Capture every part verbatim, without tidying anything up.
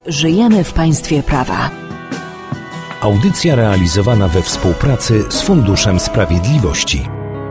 Żyjemy w państwie prawa. Audycja realizowana we współpracy z Funduszem Sprawiedliwości.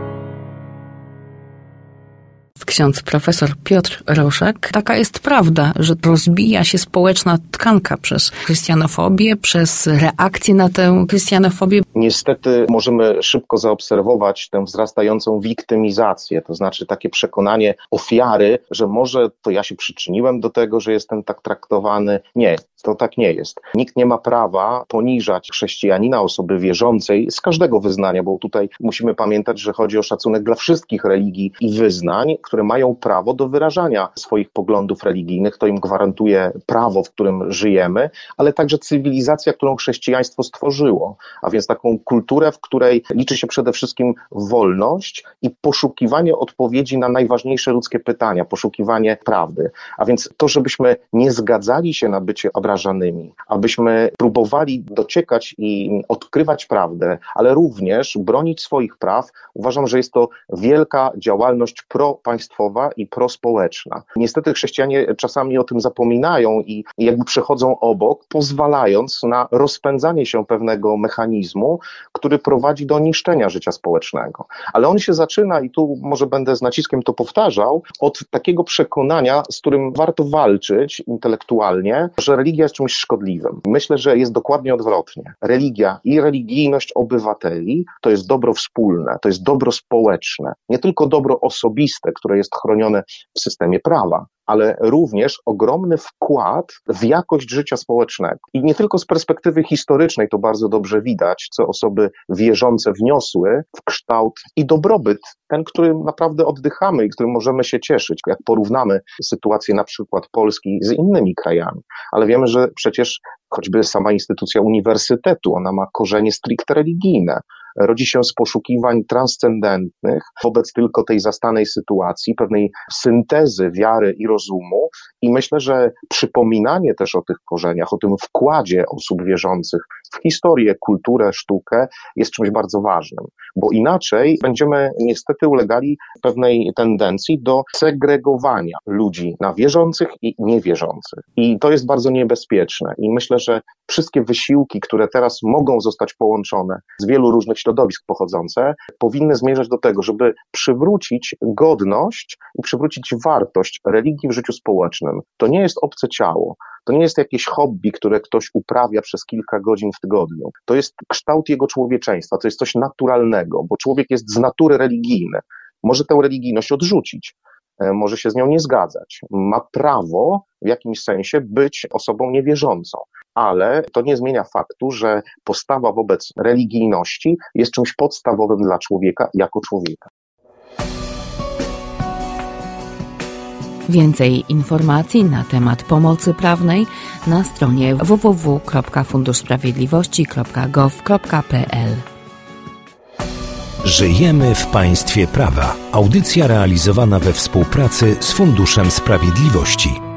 Ksiądz profesor Piotr Roszek. Taka jest prawda, że rozbija się społeczna tkanka przez chrystianofobię, przez reakcję na tę chrystianofobię. Niestety możemy szybko zaobserwować tę wzrastającą wiktymizację, to znaczy takie przekonanie ofiary, że może to ja się przyczyniłem do tego, że jestem tak traktowany. Nie, to tak nie jest. Nikt nie ma prawa poniżać chrześcijanina, osoby wierzącej z każdego wyznania, bo tutaj musimy pamiętać, że chodzi o szacunek dla wszystkich religii i wyznań, które mają prawo do wyrażania swoich poglądów religijnych. To im gwarantuje prawo, w którym żyjemy, ale także cywilizacja, którą chrześcijaństwo stworzyło, a więc taką kulturę, w której liczy się przede wszystkim wolność i poszukiwanie odpowiedzi na najważniejsze ludzkie pytania, poszukiwanie prawdy. A więc to, żebyśmy nie zgadzali się na bycie obrażanymi, abyśmy próbowali dociekać i odkrywać prawdę, ale również bronić swoich praw, uważam, że jest to wielka działalność propaństwowa i prospołeczna. Niestety chrześcijanie czasami o tym zapominają i jakby przechodzą obok, pozwalając na rozpędzanie się pewnego mechanizmu, który prowadzi do niszczenia życia społecznego. Ale on się zaczyna, i tu może będę z naciskiem to powtarzał, od takiego przekonania, z którym warto walczyć intelektualnie, że religia jest czymś szkodliwym. Myślę, że jest dokładnie odwrotnie. Religia i religijność obywateli to jest dobro wspólne, to jest dobro społeczne, nie tylko dobro osobiste, które jest chronione w systemie prawa, ale również ogromny wkład w jakość życia społecznego. I nie tylko z perspektywy historycznej to bardzo dobrze widać, co osoby wierzące wniosły w kształt i dobrobyt, ten, którym naprawdę oddychamy i którym możemy się cieszyć, jak porównamy sytuację na przykład Polski z innymi krajami. Ale wiemy, że przecież choćby sama instytucja uniwersytetu, ona ma korzenie stricte religijne. Rodzi się z poszukiwań transcendentnych wobec tylko tej zastanej sytuacji, pewnej syntezy wiary i rozumu, i myślę, że przypominanie też o tych korzeniach, o tym wkładzie osób wierzących w historię, kulturę, sztukę jest czymś bardzo ważnym, bo inaczej będziemy niestety ulegali pewnej tendencji do segregowania ludzi na wierzących i niewierzących. I to jest bardzo niebezpieczne i myślę, że wszystkie wysiłki, które teraz mogą zostać połączone z wielu różnych środowisk pochodzące, powinny zmierzać do tego, żeby przywrócić godność i przywrócić wartość religii w życiu społecznym. To nie jest obce ciało, to nie jest jakieś hobby, które ktoś uprawia przez kilka godzin w tygodniu. To jest kształt jego człowieczeństwa, to jest coś naturalnego, bo człowiek jest z natury religijny. Może tę religijność odrzucić, może się z nią nie zgadzać. Ma prawo w jakimś sensie być osobą niewierzącą, ale to nie zmienia faktu, że postawa wobec religijności jest czymś podstawowym dla człowieka jako człowieka. Więcej informacji na temat pomocy prawnej na stronie w w w kropka fundusz sprawiedliwości kropka gov kropka p l. Żyjemy w państwie prawa. Audycja realizowana we współpracy z Funduszem Sprawiedliwości.